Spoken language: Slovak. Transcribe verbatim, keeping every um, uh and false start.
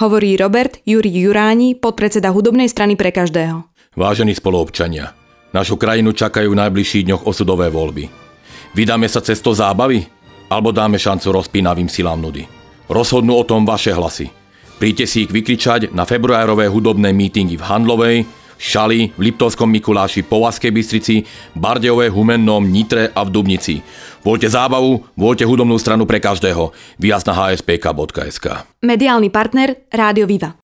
Hovorí Robert Juri Juráni, podpredseda hudobnej strany Pre každého. Vážení spoluobčania, našu krajinu čakajú v najbližších dňoch osudové voľby. Vydáme sa cestou zábavy? Alebo dáme šancu rozpínavým silám nudy? Rozhodnú o tom vaše hlasy. Príďte si ich vykričať na februárové hudobné mítingy v Handlovej, v Šali, v Liptovskom Mikuláši, Povazkej Bystrici, Bardejove, Humennom, Nitre a v Dubnici. Voľte zábavu, voľte hudobnú stranu Pre každého. Výjazd na há es pé ká bodka es ká. Mediálny partner Rádio Viva.